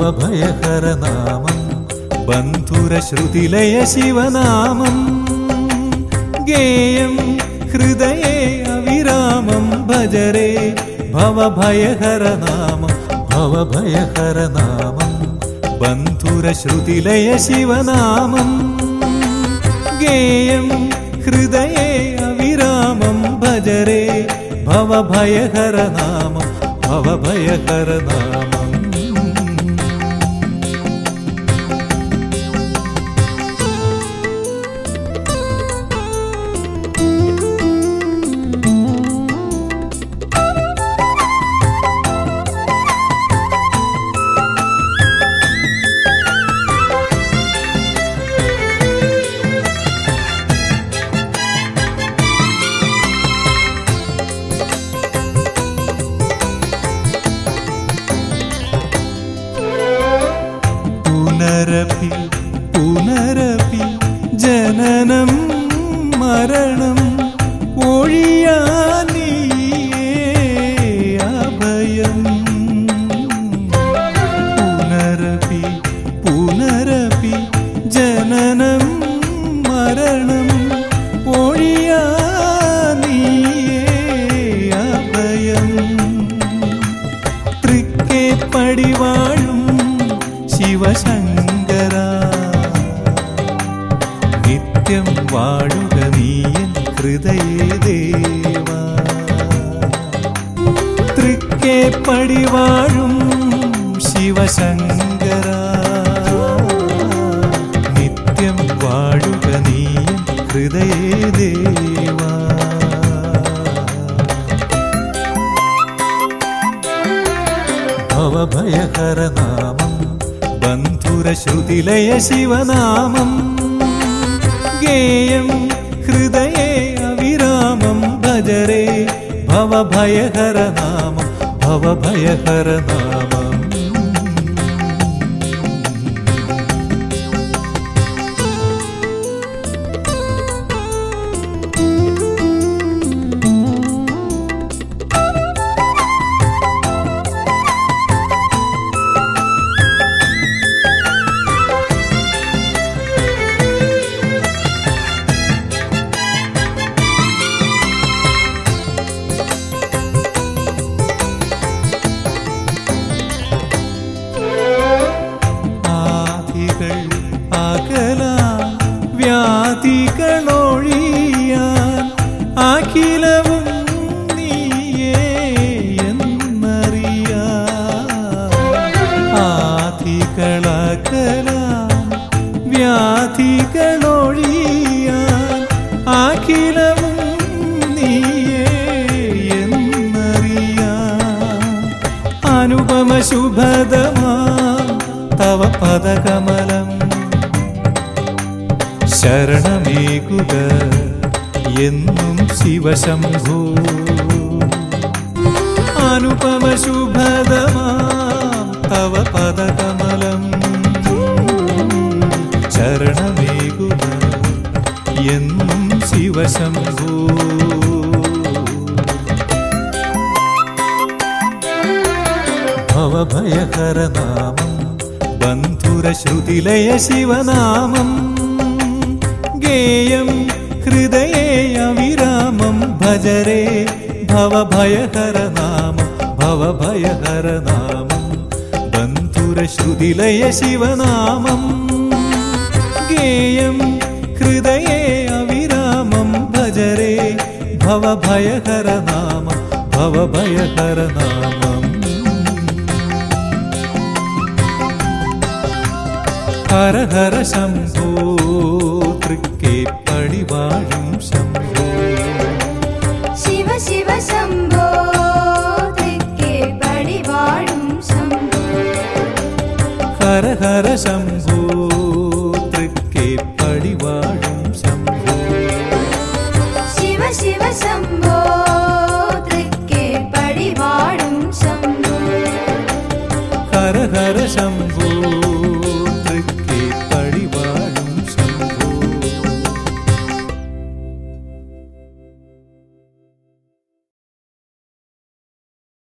ഭവഭയഹരനാമം ബന്ധുരശ്രുതിലയ ശിവനാമം ഗേയം ഹൃദയേ അവിരാമം ഭജരേ ഭവഭയഹരനാമം ഭവഭയഹരനാമം ബന്ധുരശ്രുതിലയ ശിവനാമം ഗേയം ഹൃദയേ അവിരാമം ഭജരേ ഭവഭയഹരനാമം ഭവഭയഹരനാമം പുനരപി പുനരപി ജനനം മരണം ഒഴിയാനീ അഭയം പുനരപി പുനരപി ജനനം മരണം ഒഴിയാനീ അഭയം തൃക്കേ പടിവാഴും ശിവശങ്കര നിത്യം വാഴുക നീയൻ ഹൃദയേ ദേവ തൃക്കേ പടിവാഴും ശിവശങ്കര നിത്യം വാഴുക നീയൻ ഹൃദയേ ദേവ ഭവഭയഹരനാമം ബന്ധുരശ്രുതിലയ ശിവനാമം ഗേയം ഹൃദയേ അവിരാമം ഭജരേ ഭവഭയഹരനാമം ഭവഭയഹരനാമം വ്യാധികളൊഴിയാൻ അഖിലവും നീയേ എന്നറിയാൻ ആധികളകലാൻ വ്യാധികളൊഴിയാൻ അഖിലവും നീയേ എന്നറിയാൻ അനുപമ ശുഭദമാ തവ പദകമലം ശരണമേകുക എന്നും ശിവശംഭോ അനുപമ ശുഭദമാം തവ പദകമലം ശരണമേകുക എന്നും ശിവശംഭോ ഭവഭയഹരനാമം ബന്ധുരശ്രുതിലയ ശിവനാമം ഗേയം ഹൃദയേ അവിരാമം ഭജരേ ഭവഭയഹരനാമം ഭവഭയഹരനാമം ബന്ധുരശ്രുതിലയ ശിവനാമം ഗേയം ഹൃദയേ അവിരാമം ഭജരേ ഭവഭയഹരനാമം ഭവഭയഹരനാമം ഹര ഹര ശംഭോ തൃക്കേ പടിവാഴും ശംഭോ ശിവ ശിവ ശംഭോ തൃക്കേ പടിവാഴും ശംഭോ ഹര ഹര ശംഭോ തൃക്കേ പടിവാഴും ശംഭോ ശിവ ശിവ ശംഭോ തൃക്കേ പടിവാഴും ശംഭോ ഹര ഹര ശംഭോ